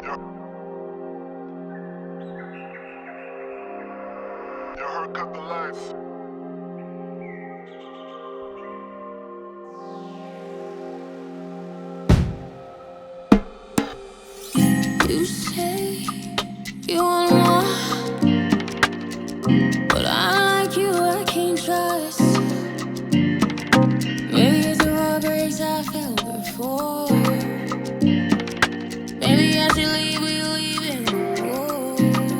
Your heart cut the lights. You say you want more, but I like you, I can't trust. Maybe it's the heartbreaks I felt before. Maybe I should leave, but you leaving. Oh,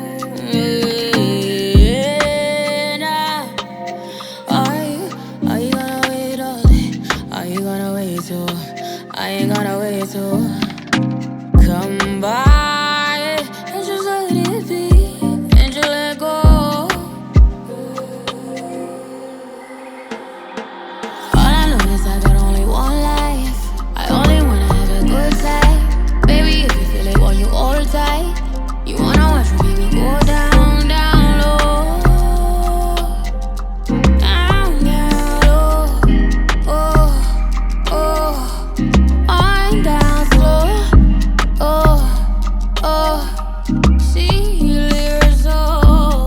yeah. Now, are you gonna wait all day? Are you gonna wait till I ain't gonna wait till come by and just let it be and just let go? All I know is I got only one life. I only wanna have a good time. Baby, if you feel it, want you all tight. You wanna watch me, baby, go down, down low. Down, down low. Oh, oh. I'm down slow. Oh, see you later, so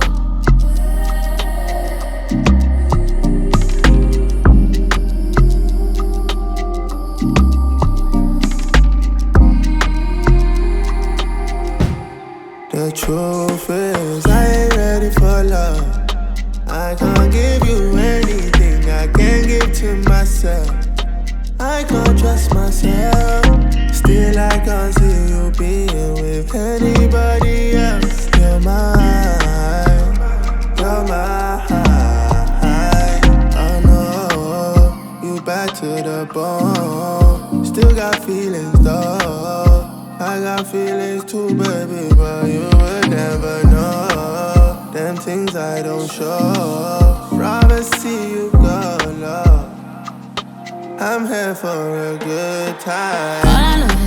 the truth is, I ain't ready for love. I can't give you anything I can't give to myself. I can't trust myself. Still, I can't see you being with anybody else. You're mine. You're mine. I know you bad to the bone. Still got feelings though. I got feelings too, baby, but you would never know. Them things I don't show. Rather see you go, love. I'm here for a good time. all I know